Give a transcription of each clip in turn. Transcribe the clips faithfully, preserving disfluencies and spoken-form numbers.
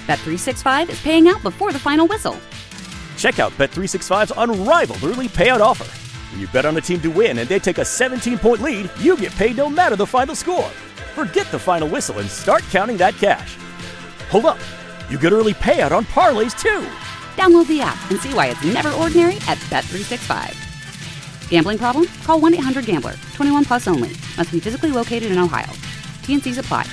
Bet three sixty-five is paying out before the final whistle. Check out Bet three sixty-five's unrivaled early payout offer. When you bet on a team to win and they take a seventeen-point lead, you get paid no matter the final score. Forget the final whistle and start counting that cash. Hold up. You get early payout on parlays, too. Download the app and see why it's never ordinary at Bet three sixty-five. Gambling problem? Call one eight hundred gambler. twenty-one plus only. Must be physically located in Ohio. T N Cs apply.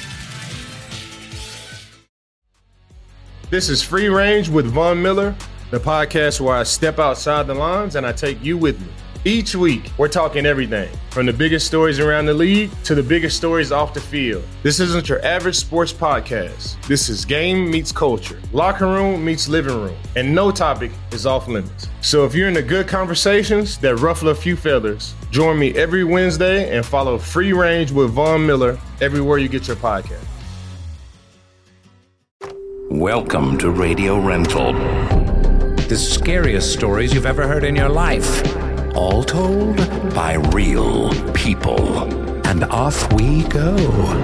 This is Free Range with Von Miller, the podcast where I step outside the lines and I take you with me. Each week, we're talking everything, from the biggest stories around the league to the biggest stories off the field. This isn't your average sports podcast. This is game meets culture, locker room meets living room, and no topic is off limits. So if you're into good conversations that ruffle a few feathers, join me every Wednesday and follow Free Range with Von Miller everywhere you get your podcast. Welcome to Radio Rental. The scariest stories you've ever heard in your life. All told by real people. And off we go.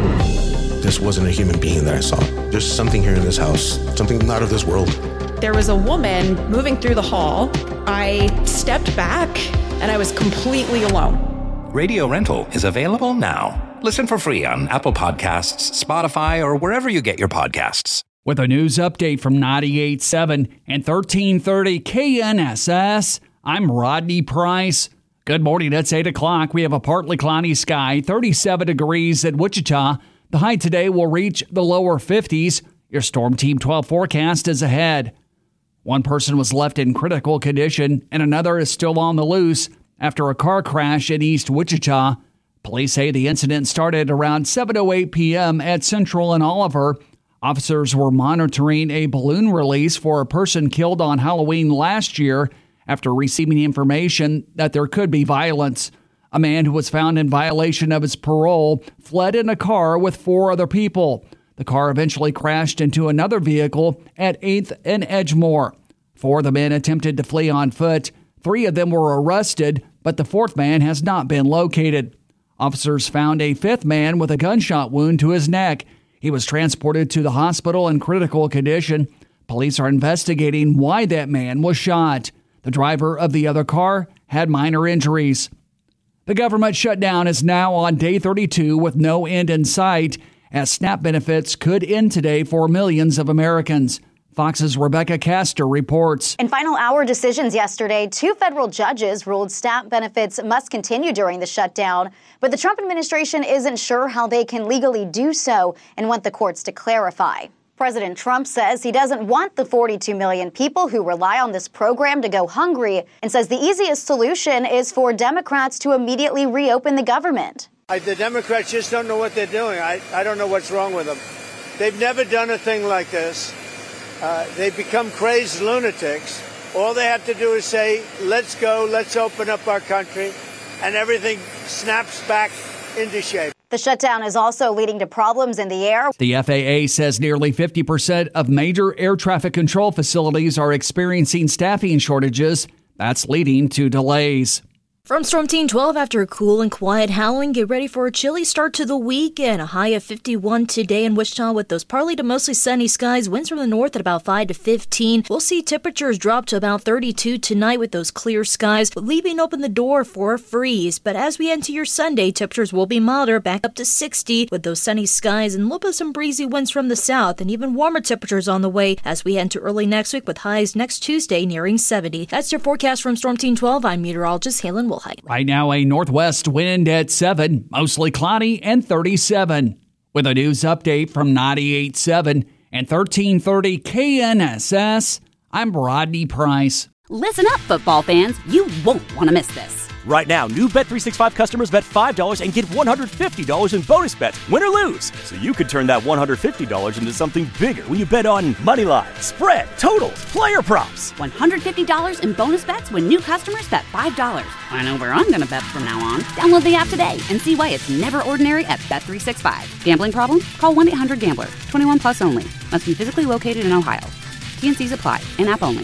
This wasn't a human being that I saw. There's something here in this house, something not of this world. There was a woman moving through the hall. I stepped back and I was completely alone. Radio Rental is available now. Listen for free on Apple Podcasts, Spotify, or wherever you get your podcasts. With a news update from ninety-eight point seven and thirteen thirty K N S S, I'm Rodney Price. Good morning. It's eight o'clock. We have a partly cloudy sky, thirty-seven degrees at Wichita. The high today will reach the lower fifties. Your Storm Team twelve forecast is ahead. One person was left in critical condition, and another is still on the loose after a car crash in East Wichita. Police say the incident started around seven oh eight p.m. at Central and Oliver. Officers were monitoring a balloon release for a person killed on Halloween last year after receiving information that there could be violence. A man who was found in violation of his parole fled in a car with four other people. The car eventually crashed into another vehicle at eighth and Edgemore. Four of the men attempted to flee on foot. Three of them were arrested, but the fourth man has not been located. Officers found a fifth man with a gunshot wound to his neck. He was transported to the hospital in critical condition. Police are investigating why that man was shot. The driver of the other car had minor injuries. The government shutdown is now on day thirty-two with no end in sight, as SNAP benefits could end today for millions of Americans. Fox's Rebecca Castor reports. In final hour decisions yesterday, two federal judges ruled SNAP benefits must continue during the shutdown, but the Trump administration isn't sure how they can legally do so and want the courts to clarify. President Trump says he doesn't want the forty-two million people who rely on this program to go hungry and says the easiest solution is for Democrats to immediately reopen the government. I, the Democrats just don't know what they're doing. I, I don't know what's wrong with them. They've never done a thing like this. Uh, they've become crazed lunatics. All they have to do is say, let's go, let's open up our country, and everything snaps back into shape. The shutdown is also leading to problems in the air. The F A A says nearly fifty percent of major air traffic control facilities are experiencing staffing shortages. That's leading to delays. From Storm Team twelve, after a cool and quiet Halloween, get ready for a chilly start to the week and a high of fifty-one today in Wichita with those partly to mostly sunny skies. Winds from the north at about five to fifteen. We'll see temperatures drop to about thirty-two tonight with those clear skies, leaving open the door for a freeze. But as we enter your Sunday, temperatures will be milder, back up to sixty with those sunny skies and a little bit of some breezy winds from the south, and even warmer temperatures on the way as we enter early next week with highs next Tuesday nearing seventy. That's your forecast from Storm Team twelve. I'm meteorologist Halen Wilhite. Right now, a northwest wind at seven, mostly cloudy and thirty-seven. With a news update from ninety-eight point seven and thirteen thirty K N S S, I'm Rodney Price. Listen up, football fans. You won't want to miss this. Right now, new Bet three sixty-five customers bet five dollars and get one hundred fifty dollars in bonus bets, win or lose. So you could turn that one hundred fifty dollars into something bigger when you bet on money line, spread, totals, player props. one hundred fifty dollars in bonus bets when new customers bet five dollars. I know where I'm going to bet from now on. Download the app today and see why it's never ordinary at Bet three sixty-five. Gambling problem? Call one eight hundred gambler. twenty-one plus only. Must be physically located in Ohio. T N Cs apply. In-app only.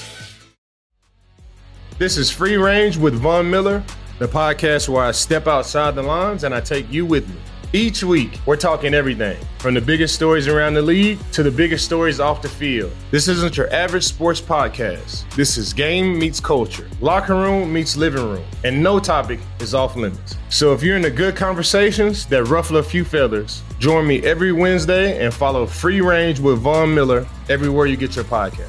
This is Free Range with Von Miller, the podcast where I step outside the lines and I take you with me. Each week, we're talking everything from the biggest stories around the league to the biggest stories off the field. This isn't your average sports podcast. This is game meets culture, locker room meets living room, and no topic is off limits. So if you're into good conversations that ruffle a few feathers, join me every Wednesday and follow Free Range with Von Miller everywhere you get your podcast.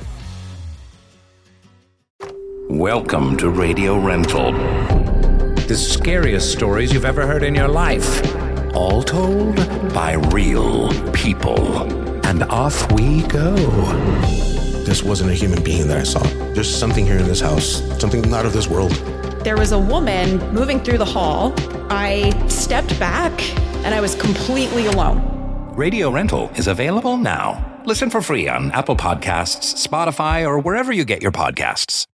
Welcome to Radio Rental. The scariest stories you've ever heard in your life. All told by real people. And off we go. This wasn't a human being that I saw. There's something here in this house, something not of this world. There was a woman moving through the hall. I stepped back and I was completely alone. Radio Rental is available now. Listen for free on Apple Podcasts, Spotify, or wherever you get your podcasts.